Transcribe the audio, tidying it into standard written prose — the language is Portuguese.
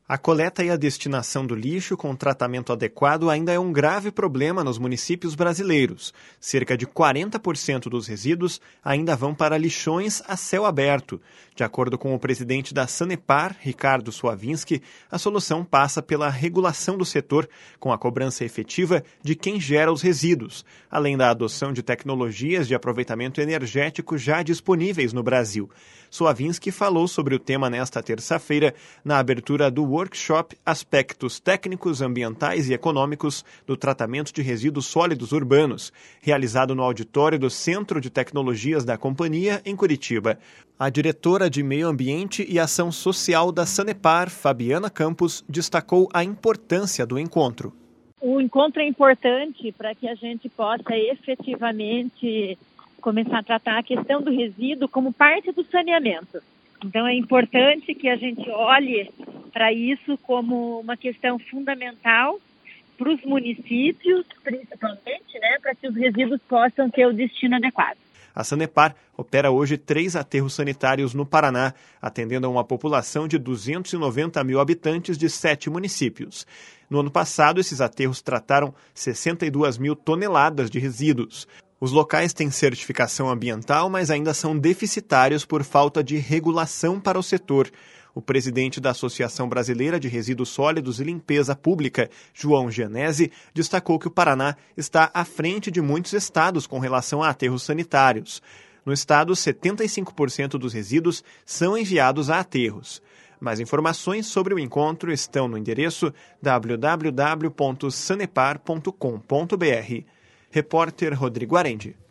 A coleta e a destinação do lixo com tratamento adequado ainda é um grave problema nos municípios brasileiros. Cerca de 40% dos resíduos ainda vão para lixões a céu aberto. De acordo com o presidente da Sanepar, Ricardo Suavinski, a solução passa pela regulação do setor, com a cobrança efetiva de quem gera os resíduos, além da adoção de tecnologias de aproveitamento energético já disponíveis no Brasil. Suavinski falou sobre o tema nesta terça-feira, na abertura do workshop Aspectos Técnicos, Ambientais e Econômicos do Tratamento de Resíduos Sólidos Urbanos, realizado no auditório do Centro de Tecnologias da Companhia, em Curitiba. A diretora de Meio Ambiente e Ação Social da Sanepar, Fabiana Campos, destacou a importância do encontro. O encontro é importante para que a gente possa efetivamente começar a tratar a questão do resíduo como parte do saneamento. Então é importante que a gente olhe para isso como uma questão fundamental para os municípios, principalmente, para que os resíduos possam ter o destino adequado. A Sanepar opera hoje 3 aterros sanitários no Paraná, atendendo a uma população de 290 mil habitantes de 7 municípios. No ano passado, esses aterros trataram 62 mil toneladas de resíduos. Os locais têm certificação ambiental, mas ainda são deficitários por falta de regulação para o setor. O presidente da Associação Brasileira de Resíduos Sólidos e Limpeza Pública, João Gianesi, destacou que o Paraná está à frente de muitos estados com relação a aterros sanitários. No estado, 75% dos resíduos são enviados a aterros. Mais informações sobre o encontro estão no endereço www.sanepar.com.br. Repórter Rodrigo Arendi.